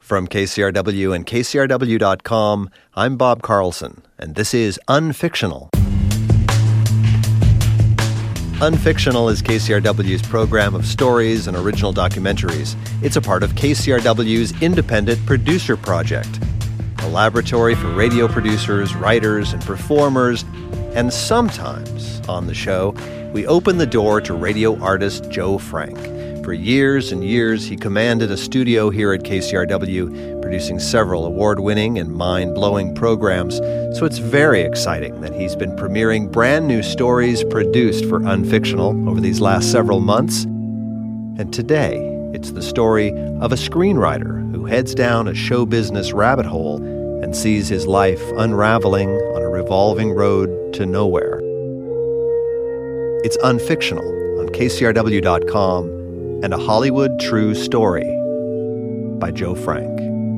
From KCRW and KCRW.com, I'm Bob Carlson, and this is Unfictional. Unfictional is KCRW's program of stories and original documentaries. It's a part of KCRW's Independent Producer Project, a laboratory for radio producers, writers, and performers. And sometimes, on the show, we open the door to radio artist Joe Frank. For years and years, he commanded a studio here at KCRW, producing several award-winning and mind-blowing programs. So it's very exciting that he's been premiering brand new stories produced for Unfictional over these last several months. And today, it's the story of a screenwriter who heads down a show business rabbit hole and sees his life unraveling on a revolving road to nowhere. It's Unfictional on KCRW.com and a Hollywood true story by Joe Frank.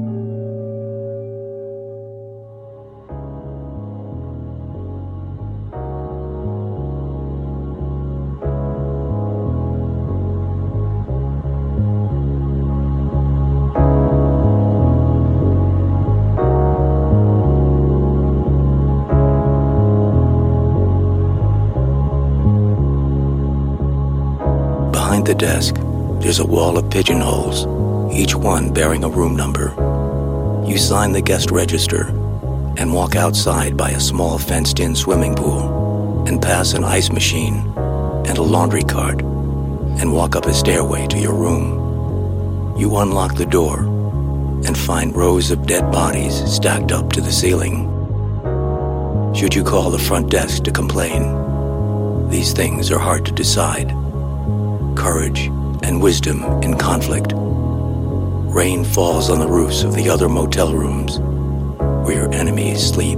Behind the desk, there's a wall of pigeonholes, each one bearing a room number. You sign the guest register and walk outside by a small fenced-in swimming pool and pass an ice machine and a laundry cart and walk up a stairway to your room. You unlock the door and find rows of dead bodies stacked up to the ceiling. Should you call the front desk to complain? These things are hard to decide. Courage and wisdom in conflict. Rain falls on the roofs of the other motel rooms where your enemies sleep.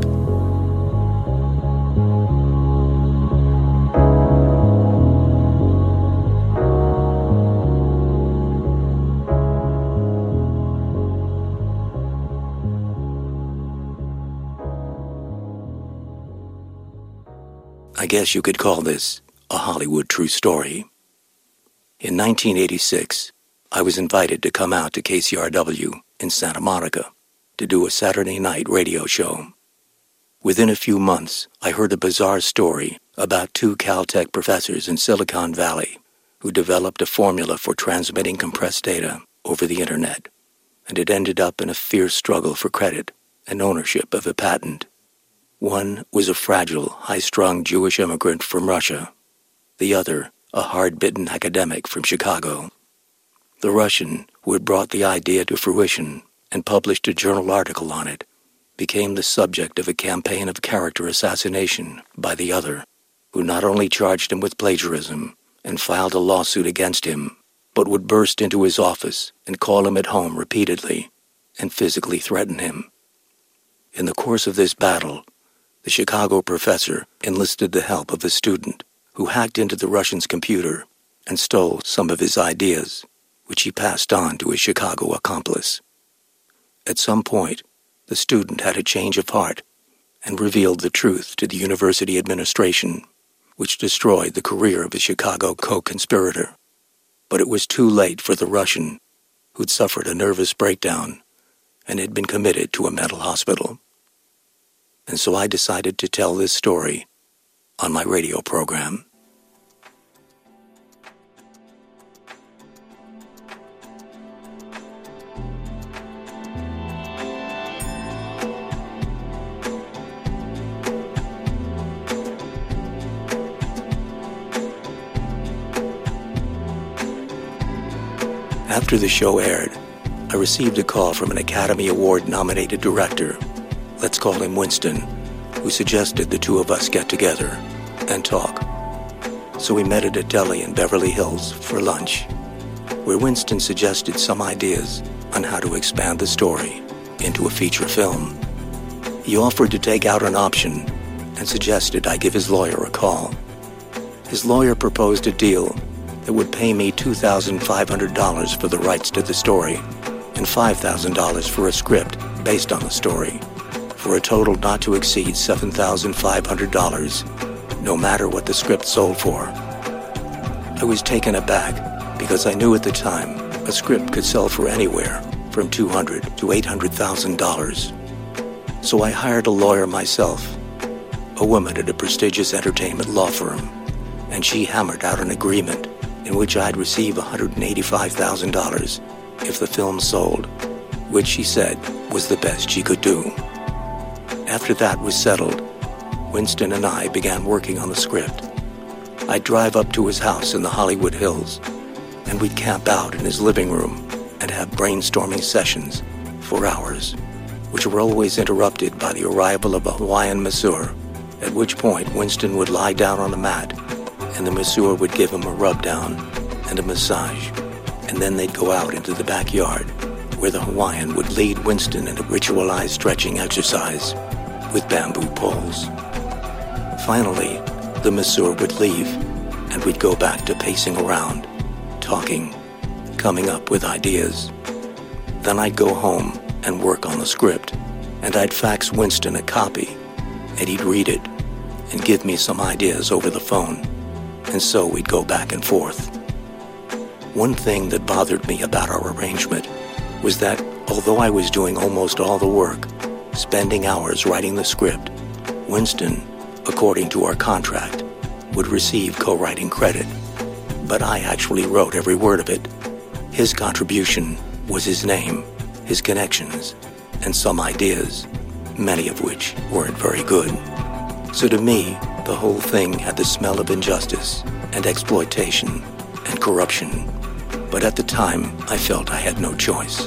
I guess you could call this a Hollywood true story. In 1986, I was invited to come out to KCRW in Santa Monica to do a Saturday night radio show. Within a few months, I heard a bizarre story about two Caltech professors in Silicon Valley who developed a formula for transmitting compressed data over the internet, and it ended up in a fierce struggle for credit and ownership of a patent. One was a fragile, high-strung Jewish immigrant from Russia. The other, a hard-bitten academic from Chicago. The Russian, who had brought the idea to fruition and published a journal article on it, became the subject of a campaign of character assassination by the other, who not only charged him with plagiarism and filed a lawsuit against him, but would burst into his office and call him at home repeatedly and physically threaten him. In the course of this battle, the Chicago professor enlisted the help of a student who hacked into the Russian's computer and stole some of his ideas, which he passed on to his Chicago accomplice. At some point, the student had a change of heart and revealed the truth to the university administration, which destroyed the career of his Chicago co-conspirator. But it was too late for the Russian, who'd suffered a nervous breakdown and had been committed to a mental hospital. And so I decided to tell this story on my radio program. After the show aired, I received a call from an Academy Award-nominated director, let's call him Winston, who suggested the two of us get together and talk. So we met at a deli in Beverly Hills for lunch, where Winston suggested some ideas on how to expand the story into a feature film. He offered to take out an option and suggested I give his lawyer a call. His lawyer proposed a deal that would pay me $2,500 for the rights to the story and $5,000 for a script based on the story, for a total not to exceed $7,500, no matter what the script sold for. I was taken aback because I knew at the time a script could sell for anywhere from $200,000 to $800,000. So I hired a lawyer myself, a woman at a prestigious entertainment law firm, and she hammered out an agreement in which I'd receive $185,000 if the film sold, which she said was the best she could do. After that was settled, Winston and I began working on the script. I'd drive up to his house in the Hollywood Hills, and we'd camp out in his living room and have brainstorming sessions for hours, which were always interrupted by the arrival of a Hawaiian masseur, at which point Winston would lie down on a mat, and the masseur would give him a rub-down and a massage, and then they'd go out into the backyard, where the Hawaiian would lead Winston in a ritualized stretching exercise with bamboo poles. Finally, the masseur would leave, and we'd go back to pacing around, talking, coming up with ideas. Then I'd go home and work on the script, and I'd fax Winston a copy, and he'd read it and give me some ideas over the phone, and so we'd go back and forth. One thing that bothered me about our arrangement was that although I was doing almost all the work, spending hours writing the script, Winston, according to our contract, would receive co-writing credit, but I actually wrote every word of it. His contribution was his name, his connections, and some ideas, many of which weren't very good. So to me, the whole thing had the smell of injustice and exploitation and corruption, but at the time, I felt I had no choice.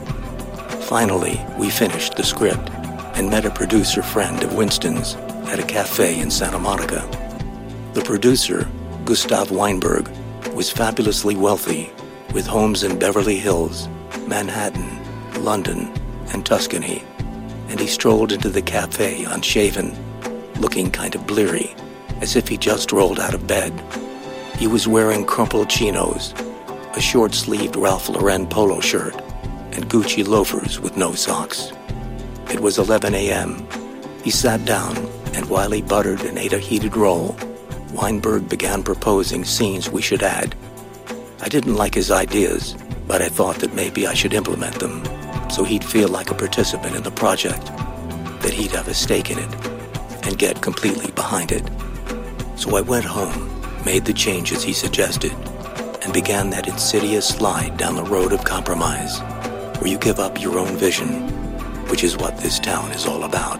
Finally, we finished the script and met a producer friend of Winston's at a cafe in Santa Monica. The producer, Gustav Weinberg, was fabulously wealthy, with homes in Beverly Hills, Manhattan, London, and Tuscany, and he strolled into the cafe unshaven, looking kind of bleary, as if he just rolled out of bed. He was wearing crumpled chinos, a short-sleeved Ralph Lauren polo shirt, and Gucci loafers with no socks. It was 11 a.m. He sat down, and while he buttered and ate a heated roll, Weinberg began proposing scenes we should add. I didn't like his ideas, but I thought that maybe I should implement them, so he'd feel like a participant in the project, that he'd have a stake in it, and get completely behind it. So I went home, made the changes he suggested, and began that insidious slide down the road of compromise, where you give up your own vision, which is what this town is all about.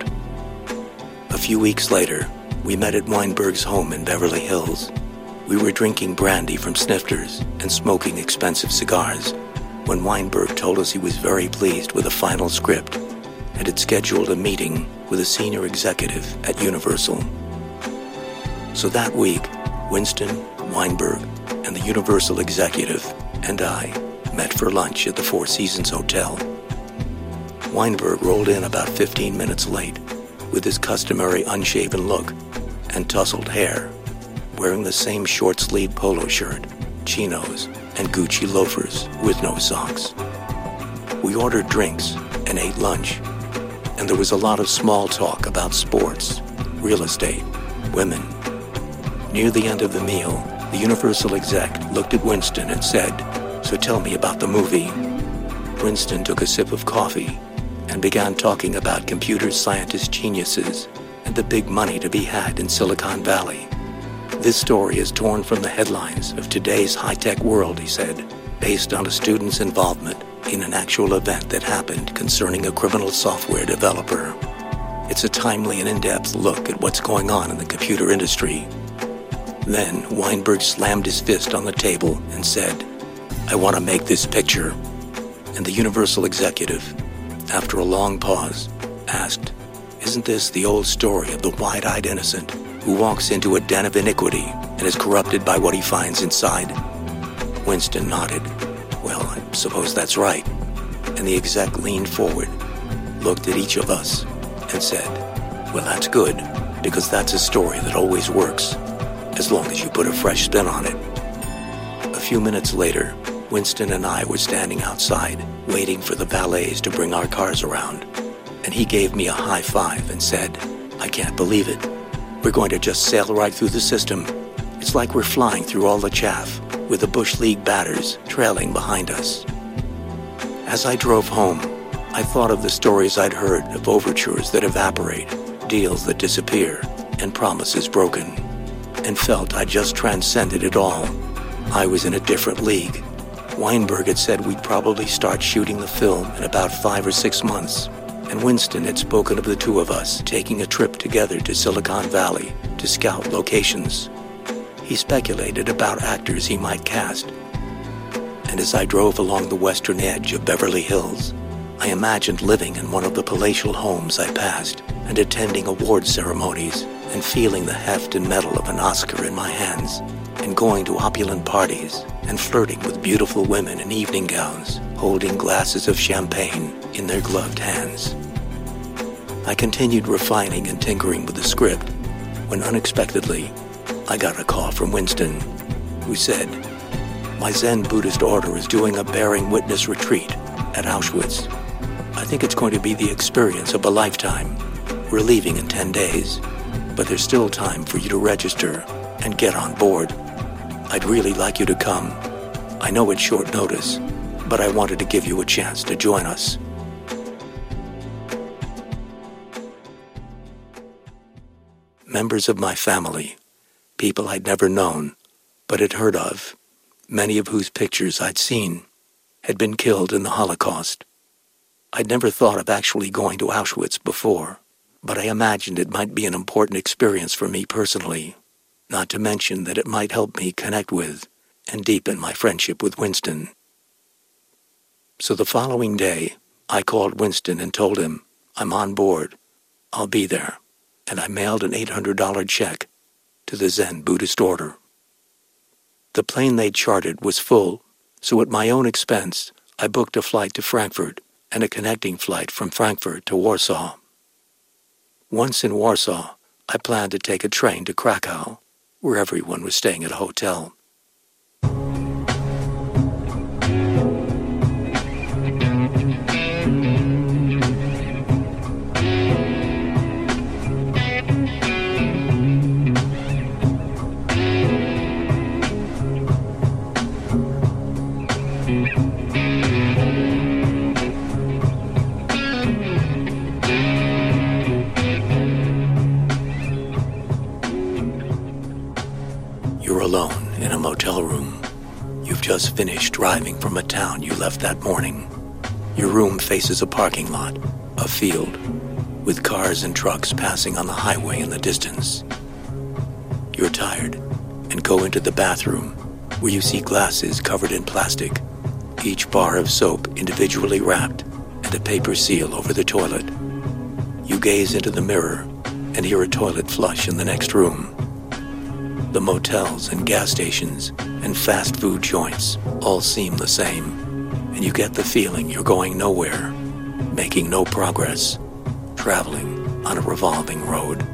A few weeks later, we met at Weinberg's home in Beverly Hills. We were drinking brandy from snifters and smoking expensive cigars when Weinberg told us he was very pleased with the final script and had scheduled a meeting with a senior executive at Universal. So that week, Winston, Weinberg, and the Universal executive and I met for lunch at the Four Seasons Hotel. Weinberg rolled in about 15 minutes late with his customary unshaven look and tousled hair, wearing the same short-sleeved polo shirt, chinos, and Gucci loafers with no socks. We ordered drinks and ate lunch, and there was a lot of small talk about sports, real estate, women. Near the end of the meal, the Universal exec looked at Winston and said, "So tell me about the movie." Winston took a sip of coffee and began talking about computer scientist geniuses and the big money to be had in Silicon Valley. This story is torn from the headlines of today's high-tech world, he said, based on a student's involvement in an actual event that happened concerning a criminal software developer. It's a timely and in-depth look at what's going on in the computer industry. Then Weinberg slammed his fist on the table and said, "I want to make this picture." And the Universal executive, after a long pause, asked, "Isn't this the old story of the wide-eyed innocent who walks into a den of iniquity and is corrupted by what he finds inside?" Winston nodded. "Well, I suppose that's right." And the exec leaned forward, looked at each of us, and said, "Well, that's good, because that's a story that always works, as long as you put a fresh spin on it." A few minutes later, Winston and I were standing outside, waiting for the valets to bring our cars around, and he gave me a high five and said, "I can't believe it. We're going to just sail right through the system. It's like we're flying through all the chaff, with the Bush League batters trailing behind us." As I drove home, I thought of the stories I'd heard of overtures that evaporate, deals that disappear, and promises broken, and felt I just transcended it all. I was in a different league. Weinberg had said we'd probably start shooting the film in about 5 or 6 months, and Winston had spoken of the two of us taking a trip together to Silicon Valley to scout locations. He speculated about actors he might cast. And as I drove along the western edge of Beverly Hills, I imagined living in one of the palatial homes I passed and attending award ceremonies and feeling the heft and metal of an Oscar in my hands and going to opulent parties and flirting with beautiful women in evening gowns, holding glasses of champagne in their gloved hands. I continued refining and tinkering with the script when unexpectedly I got a call from Winston, who said, "My Zen Buddhist order is doing a bearing witness retreat at Auschwitz. I think it's going to be the experience of a lifetime. We're leaving in 10 days, but there's still time for you to register and get on board. I'd really like you to come. I know it's short notice, but I wanted to give you a chance to join us." Members of my family, people I'd never known, but had heard of, many of whose pictures I'd seen, had been killed in the Holocaust. I'd never thought of actually going to Auschwitz before, but I imagined it might be an important experience for me personally, not to mention that it might help me connect with and deepen my friendship with Winston. So the following day, I called Winston and told him, "I'm on board. I'll be there." And I mailed an $800 check to the Zen Buddhist order. The plane they'd chartered was full, so at my own expense, I booked a flight to Frankfurt and a connecting flight from Frankfurt to Warsaw. Once in Warsaw, I planned to take a train to Krakow, where everyone was staying at a hotel. Alone in a motel room. You've just finished driving from a town you left that morning. Your room faces a parking lot, a field, with cars and trucks passing on the highway in the distance. You're tired and go into the bathroom where you see glasses covered in plastic, each bar of soap individually wrapped, and a paper seal over the toilet. You gaze into the mirror and hear a toilet flush in the next room. The motels and gas stations and fast food joints all seem the same, and you get the feeling you're going nowhere, making no progress, traveling on a revolving road.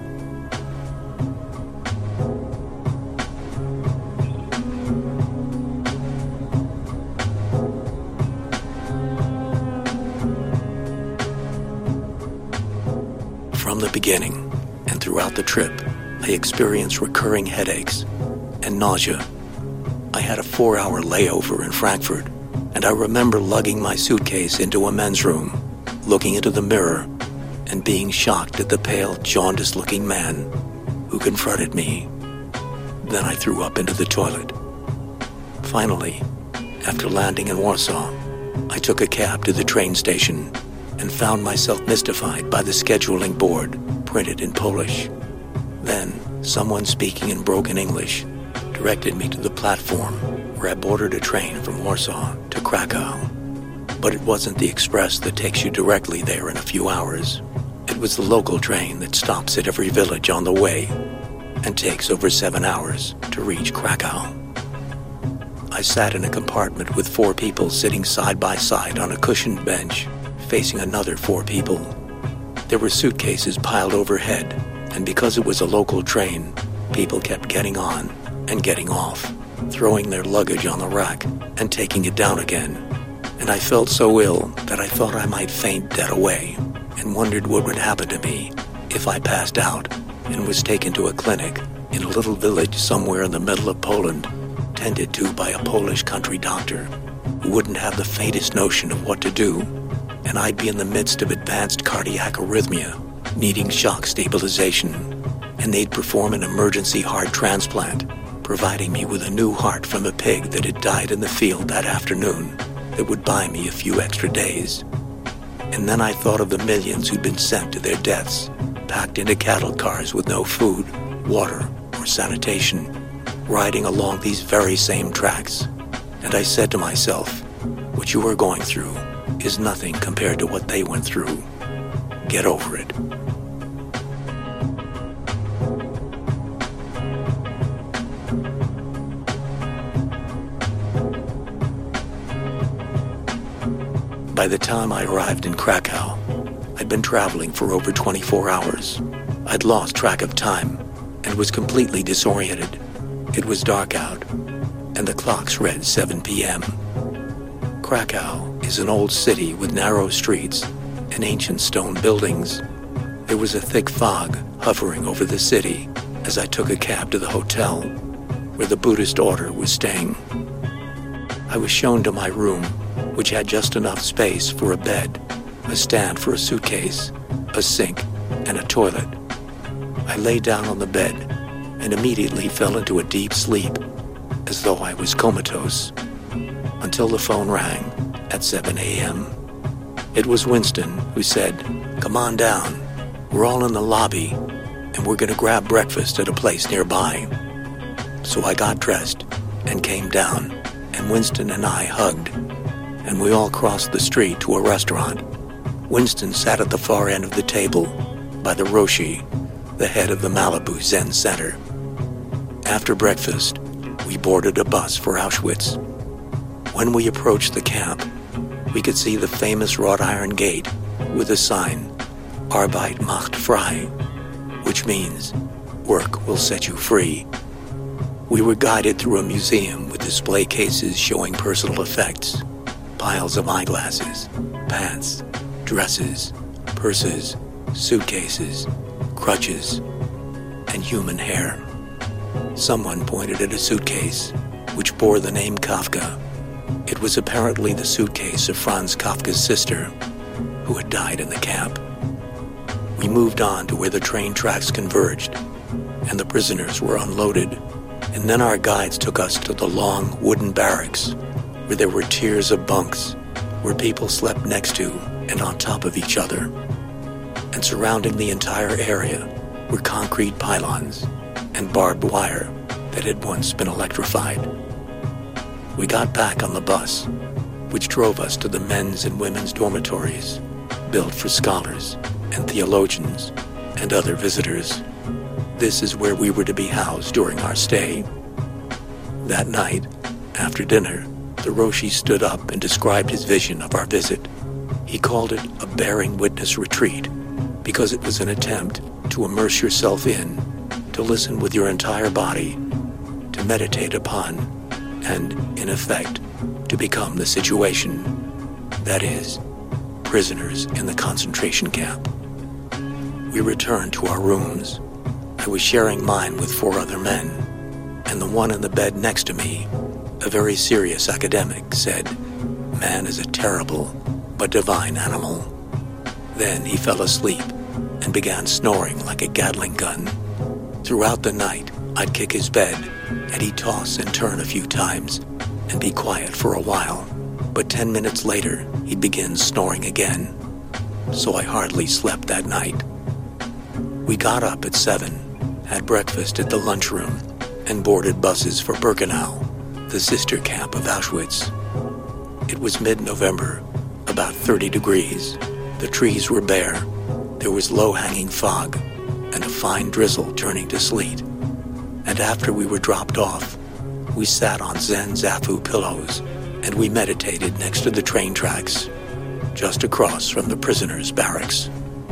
From the beginning and throughout the trip, I experienced recurring headaches and nausea. I had a 4-hour layover in Frankfurt, and I remember lugging my suitcase into a men's room, looking into the mirror, and being shocked at the pale, jaundiced-looking man who confronted me. Then I threw up into the toilet. Finally, after landing in Warsaw, I took a cab to the train station and found myself mystified by the scheduling board printed in Polish. Then, someone speaking in broken English directed me to the platform where I boarded a train from Warsaw to Krakow. But it wasn't the express that takes you directly there in a few hours. It was the local train that stops at every village on the way and takes over 7 hours to reach Krakow. I sat in a compartment with 4 people sitting side by side on a cushioned bench, facing another 4 people. There were suitcases piled overhead, and because it was a local train, people kept getting on and getting off, throwing their luggage on the rack and taking it down again. And I felt so ill that I thought I might faint dead away, and wondered what would happen to me if I passed out and was taken to a clinic in a little village somewhere in the middle of Poland, tended to by a Polish country doctor who wouldn't have the faintest notion of what to do, and I'd be in the midst of advanced cardiac arrhythmia, needing shock stabilization, and they'd perform an emergency heart transplant, providing me with a new heart from a pig that had died in the field that afternoon that would buy me a few extra days. And then I thought of the millions who'd been sent to their deaths, packed into cattle cars with no food, water, or sanitation, riding along these very same tracks. And I said to myself, what you are going through is nothing compared to what they went through. Get over it. By the time I arrived in Krakow, I'd been traveling for over 24 hours. I'd lost track of time and was completely disoriented. It was dark out, and the clocks read 7 p.m. Krakow is an old city with narrow streets and ancient stone buildings. There was a thick fog hovering over the city as I took a cab to the hotel where the Buddhist order was staying. I was shown to my room, which had just enough space for a bed, a stand for a suitcase, a sink, and a toilet. I lay down on the bed and immediately fell into a deep sleep, as though I was comatose, until the phone rang at 7 a.m. It was Winston who said, "Come on down. We're all in the lobby, and we're going to grab breakfast at a place nearby." So I got dressed and came down, and Winston and I hugged, and we all crossed the street to a restaurant. Winston sat at the far end of the table by the Roshi, the head of the Malibu Zen Center. After breakfast, we boarded a bus for Auschwitz. When we approached the camp, we could see the famous wrought iron gate with a sign, Arbeit macht frei, which means, work will set you free. We were guided through a museum with display cases showing personal effects, piles of eyeglasses, pants, dresses, purses, suitcases, crutches, and human hair. Someone pointed at a suitcase, which bore the name Kafka. It was apparently the suitcase of Franz Kafka's sister, who had died in the camp. We moved on to where the train tracks converged, and the prisoners were unloaded, and then our guides took us to the long wooden barracks, where there were tiers of bunks, where people slept next to and on top of each other. And surrounding the entire area were concrete pylons and barbed wire that had once been electrified. We got back on the bus, which drove us to the men's and women's dormitories, built for scholars and theologians and other visitors. This is where we were to be housed during our stay. That night, after dinner, the Roshi stood up and described his vision of our visit. He called it a bearing witness retreat because it was an attempt to immerse yourself in, to listen with your entire body, to meditate upon, and, in effect, to become the situation. That is, prisoners in the concentration camp. We returned to our rooms. I was sharing mine with 4 other men, and the one in the bed next to me, a very serious academic, said, "Man is a terrible but divine animal." Then he fell asleep and began snoring like a Gatling gun. Throughout the night, I'd kick his bed, and he'd toss and turn a few times and be quiet for a while. But 10 minutes later, he'd begin snoring again. So I hardly slept that night. We got up at 7, had breakfast at the lunchroom, and boarded buses for Birkenau, the sister camp of Auschwitz. It was mid-November, about 30 degrees. The trees were bare. There was low-hanging fog and a fine drizzle turning to sleet. And after we were dropped off, we sat on Zen Zafu pillows and we meditated next to the train tracks, just across from the prisoners' barracks.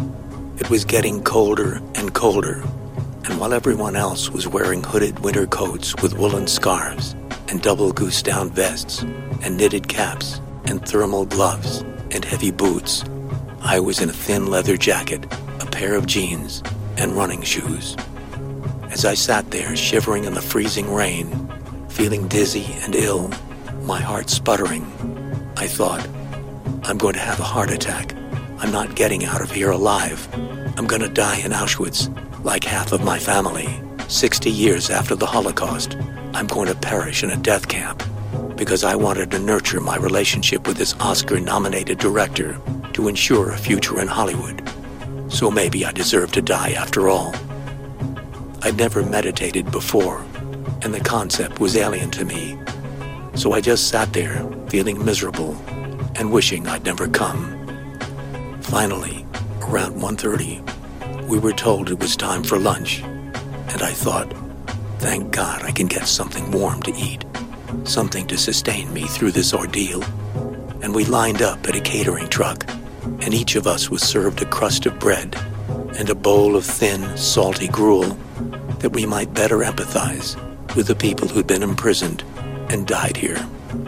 It was getting colder and colder, and while everyone else was wearing hooded winter coats with woolen scarves and double goose-down vests and knitted caps and thermal gloves and heavy boots, I was in a thin leather jacket, a pair of jeans, and running shoes. As I sat there shivering in the freezing rain, feeling dizzy and ill, my heart sputtering, I thought, I'm going to have a heart attack. I'm not getting out of here alive. I'm going to die in Auschwitz, like half of my family. 60 years after the Holocaust, I'm going to perish in a death camp because I wanted to nurture my relationship with this Oscar-nominated director to ensure a future in Hollywood. So maybe I deserve to die after all. I'd never meditated before, and the concept was alien to me. So I just sat there, feeling miserable and wishing I'd never come. Finally, around 1:30, we were told it was time for lunch, and I thought, thank God I can get something warm to eat, something to sustain me through this ordeal. And we lined up at a catering truck, and each of us was served a crust of bread and a bowl of thin, salty gruel that we might better empathize with the people who'd been imprisoned and died here.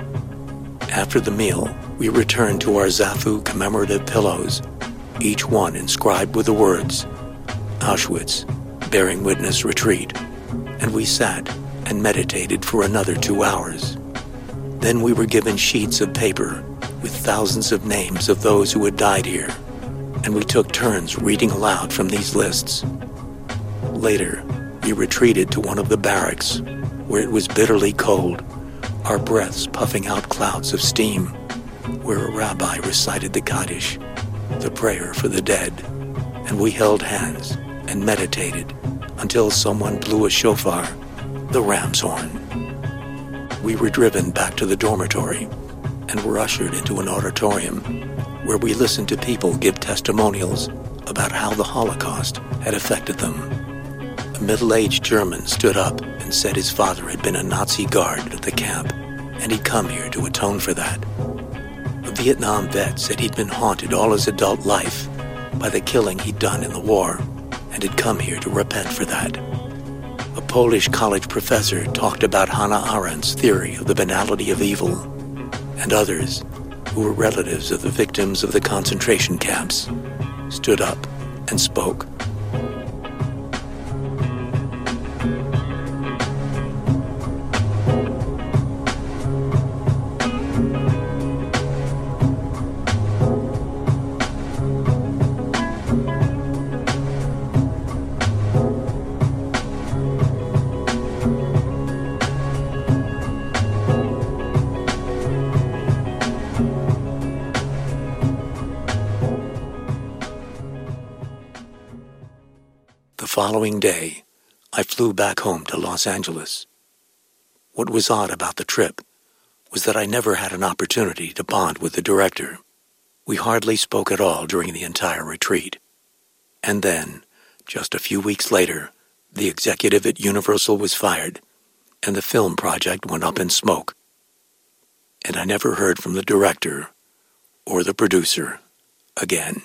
After the meal, we returned to our Zafu commemorative pillows, each one inscribed with the words, Auschwitz, bearing witness retreat, and we sat and meditated for another 2 hours. Then we were given sheets of paper with thousands of names of those who had died here, and we took turns reading aloud from these lists. Later, we retreated to one of the barracks, where it was bitterly cold, our breaths puffing out clouds of steam, where a rabbi recited the Kaddish, the prayer for the dead, and we held hands and meditated until someone blew a shofar, the ram's horn. We were driven back to the dormitory and were ushered into an auditorium where we listened to people give testimonials about how the Holocaust had affected them. A middle-aged German stood up and said his father had been a Nazi guard at the camp, and he'd come here to atone for that. A Vietnam vet said he'd been haunted all his adult life by the killing he'd done in the war, and had come here to repent for that. A Polish college professor talked about Hannah Arendt's theory of the banality of evil, and others, who were relatives of the victims of the concentration camps, stood up and spoke. The following day, I flew back home to Los Angeles. What was odd about the trip was that I never had an opportunity to bond with the director. We hardly spoke at all during the entire retreat. And then, just a few weeks later, the executive at Universal was fired, and the film project went up in smoke. And I never heard from the director or the producer again.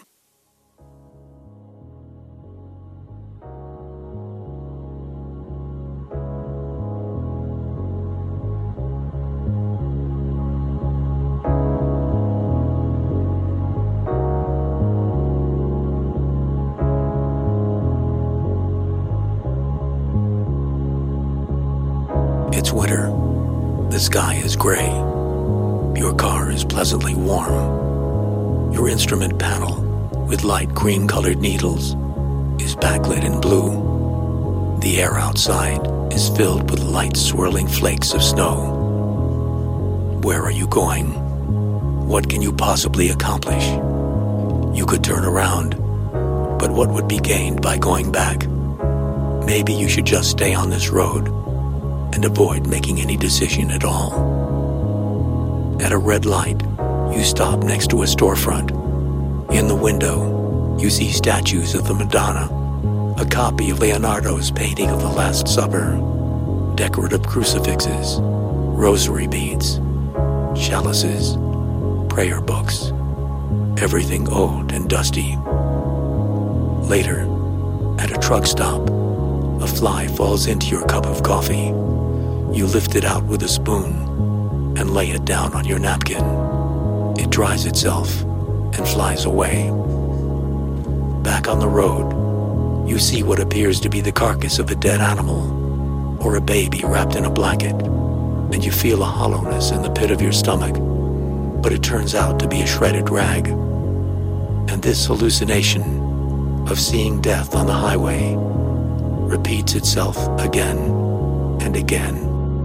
It's winter. The sky is gray. Your car is pleasantly warm. Your instrument panel, with light green-colored needles, is backlit in blue. The air outside is filled with light swirling flakes of snow. Where are you going? What can you possibly accomplish? You could turn around, but what would be gained by going back? Maybe you should just stay on this road and avoid making any decision at all. At a red light, you stop next to a storefront. In the window, you see statues of the Madonna, a copy of Leonardo's painting of the Last Supper, decorative crucifixes, rosary beads, chalices, prayer books, everything old and dusty. Later, at a truck stop, a fly falls into your cup of coffee. You lift it out with a spoon and lay it down on your napkin. It dries itself and flies away. Back on the road, you see what appears to be the carcass of a dead animal or a baby wrapped in a blanket, and you feel a hollowness in the pit of your stomach, but it turns out to be a shredded rag. And this hallucination of seeing death on the highway repeats itself again and again.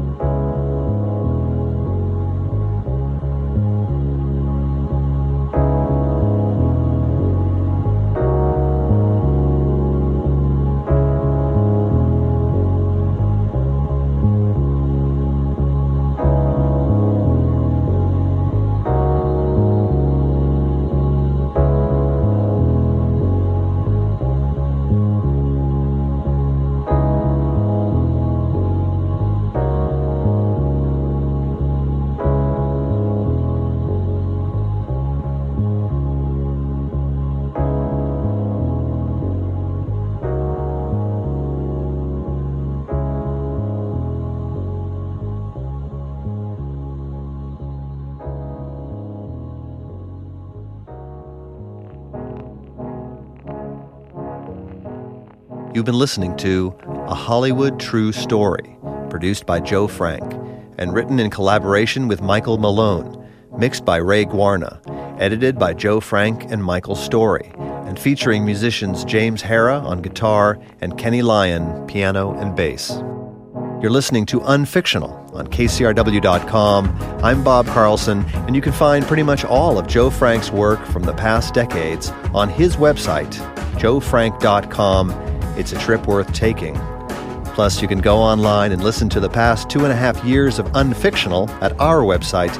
You've been listening to A Hollywood True Story, produced by Joe Frank, and written in collaboration with Michael Malone, mixed by Ray Guarna, edited by Joe Frank and Michael Story, and featuring musicians James Hara on guitar and Kenny Lyon, piano and bass. You're listening to Unfictional on KCRW.com. I'm Bob Carlson, and you can find pretty much all of Joe Frank's work from the past decades on his website, joefrank.com. It's a trip worth taking. Plus, you can go online and listen to the past 2.5 years of Unfictional at our website,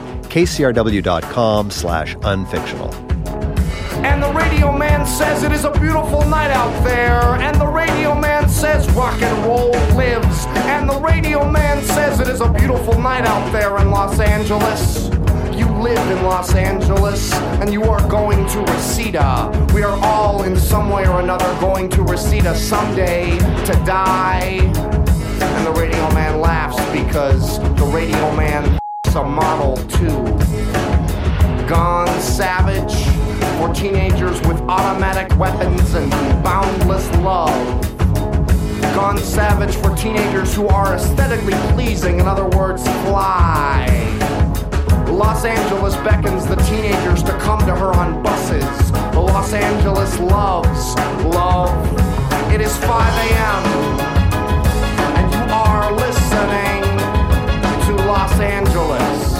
kcrw.com/unfictional. And the radio man says it is a beautiful night out there. And the radio man says rock and roll lives. And the radio man says it is a beautiful night out there in Los Angeles. You live in Los Angeles, and you are going to Reseda. We are all in some way or another going to Reseda someday to die. And the radio man laughs because the radio man is a model too. Gone Savage for teenagers with automatic weapons and boundless love. Gone Savage for teenagers who are aesthetically pleasing, in other words, fly. Los Angeles beckons the teenagers to come to her on buses. Los Angeles loves love. It is 5 a.m. and you are listening to Los Angeles.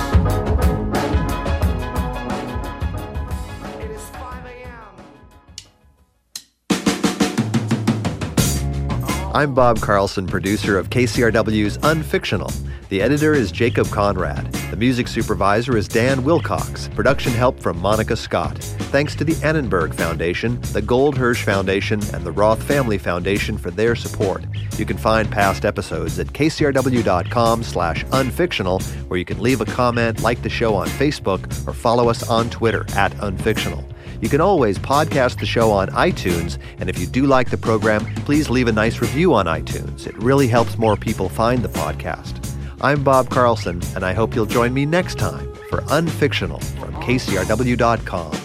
It is 5 a.m. I'm Bob Carlson, producer of KCRW's Unfictional. The editor is Jacob Conrad. The music supervisor is Dan Wilcox. Production help from Monica Scott. Thanks to the Annenberg Foundation, the Goldhirsch Foundation, and the Roth Family Foundation for their support. You can find past episodes at kcrw.com/unfictional, where you can leave a comment, like the show on Facebook, or follow us on Twitter @unfictional. You can always podcast the show on iTunes, and if you do like the program, please leave a nice review on iTunes. It really helps more people find the podcast. I'm Bob Carlson, and I hope you'll join me next time for Unfictional from KCRW.com.